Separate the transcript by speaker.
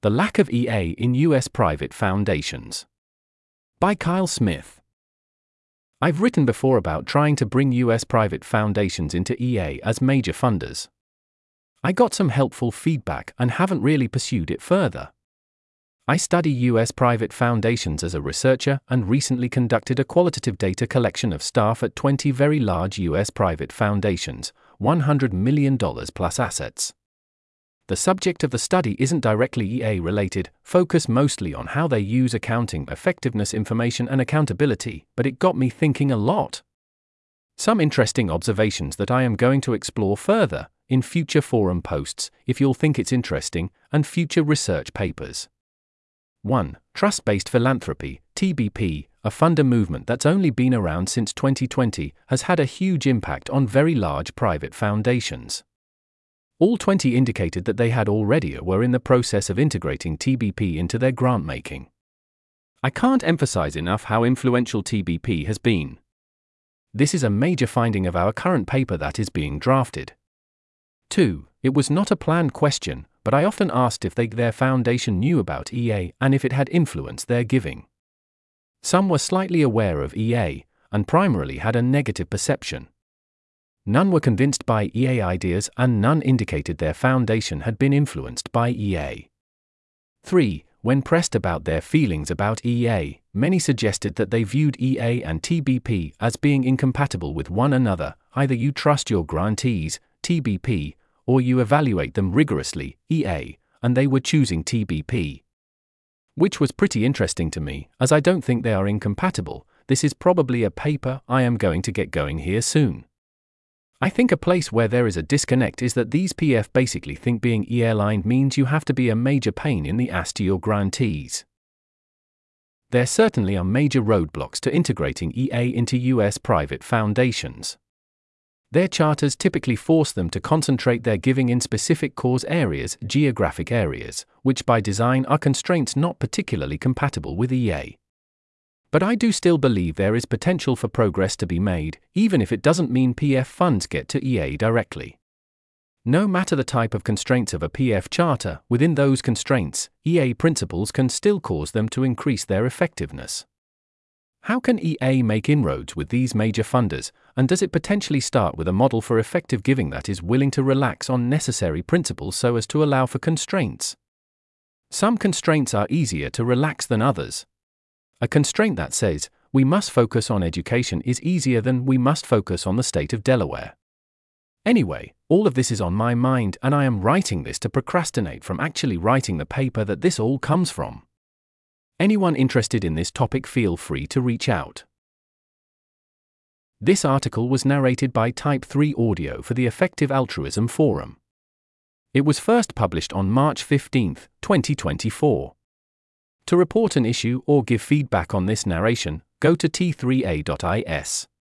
Speaker 1: The Lack of EA in U.S. Private Foundations. By Kyle Smith. I've written before about trying to bring U.S. private foundations into EA as major funders. I got some helpful feedback and haven't really pursued it further. I study U.S. private foundations as a researcher and recently conducted a qualitative data collection of staff at 20 very large U.S. private foundations, $100 million plus assets. The subject of the study isn't directly EA related, focused mostly on how they use accounting effectiveness, information and accountability, but it got me thinking a lot. Some interesting observations that I am going to explore further in future forum posts, if you'll think it's interesting, and future research papers. 1. Trust-based philanthropy, TBP, a funder movement that's only been around since 2020, has had a huge impact on very large private foundations. All 20 indicated that they had already or were in the process of integrating TBP into their grant-making. I can't emphasize enough how influential TBP has been. This is a major finding of our current paper that is being drafted. 2. It was not a planned question, but I often asked if their foundation knew about EA and if it had influenced their giving. Some were slightly aware of EA, and primarily had a negative perception. None were convinced by EA ideas and none indicated their foundation had been influenced by EA. 3. When pressed about their feelings about EA, many suggested that they viewed EA and TBP as being incompatible with one another. Either you trust your grantees, TBP, or you evaluate them rigorously, EA, and they were choosing TBP. Which was pretty interesting to me, as I don't think they are incompatible. This is probably a paper I am going to get going here soon. I think a place where there is a disconnect is that these PF basically think being EA-aligned means you have to be a major pain in the ass to your grantees. There certainly are major roadblocks to integrating EA into U.S. private foundations. Their charters typically force them to concentrate their giving in specific cause areas, geographic areas, which by design are constraints not particularly compatible with EA. But I do still believe there is potential for progress to be made, even if it doesn't mean PF funds get to EA directly. No matter the type of constraints of a PF charter, within those constraints, EA principles can still cause them to increase their effectiveness. How can EA make inroads with these major funders, and does it potentially start with a model for effective giving that is willing to relax on necessary principles so as to allow for constraints? Some constraints are easier to relax than others. A constraint that says, we must focus on education is easier than we must focus on the state of Delaware. Anyway, all of this is on my mind and I am writing this to procrastinate from actually writing the paper that this all comes from. Anyone interested in this topic, feel free to reach out. This article was narrated by Type 3 Audio for the Effective Altruism Forum. It was first published on March 15, 2024. To report an issue or give feedback on this narration, go to t3a.is.